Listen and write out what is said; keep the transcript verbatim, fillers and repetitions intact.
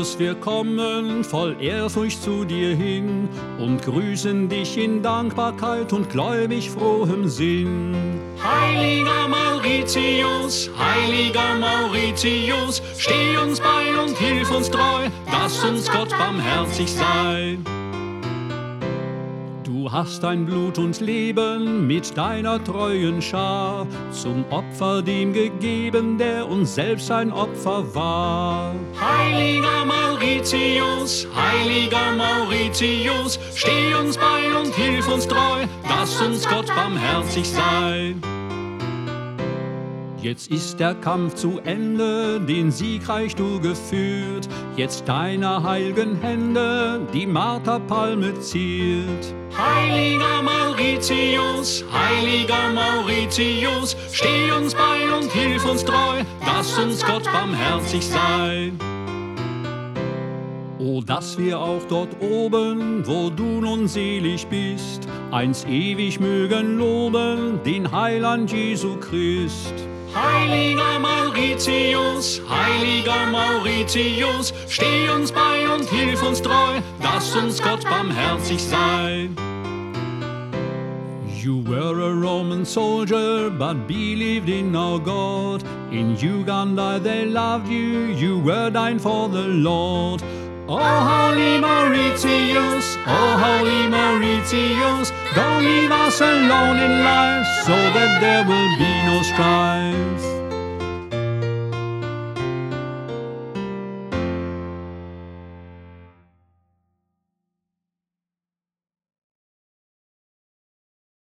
Jesus, wir kommen voll Ehrfurcht zu dir hin und grüßen dich in Dankbarkeit und gläubig frohem Sinn. Heiliger Mauritius, heiliger Mauritius, steh uns bei und hilf uns treu, dass uns Gott barmherzig sei. Du hast dein Blut und Leben mit deiner treuen Schar zum Opfer dem gegeben, der uns selbst ein Opfer war. Heiliger Mauritius, heiliger Mauritius, steh uns bei und hilf uns treu, dass uns Gott barmherzig sei. Jetzt ist der Kampf zu Ende, den siegreich du geführt, jetzt deiner heiligen Hände die Marterpalme ziert. Heiliger Mauritius, heiliger Mauritius, steh uns bei und hilf uns treu, dass uns Gott barmherzig sei. O, dass wir auch dort oben, wo du nun selig bist, einst ewig mögen loben den Heiland Jesu Christ. Heiliger Mauritius, heiliger Mauritius, steh uns bei und hilf uns treu, dass uns Gott barmherzig sei. You were a Roman soldier, but believed in our God. In Uganda they loved you, you were dying for the Lord. Oh, holy Mauritius, oh, holy Mauritius, don't leave us alone in life, so that there will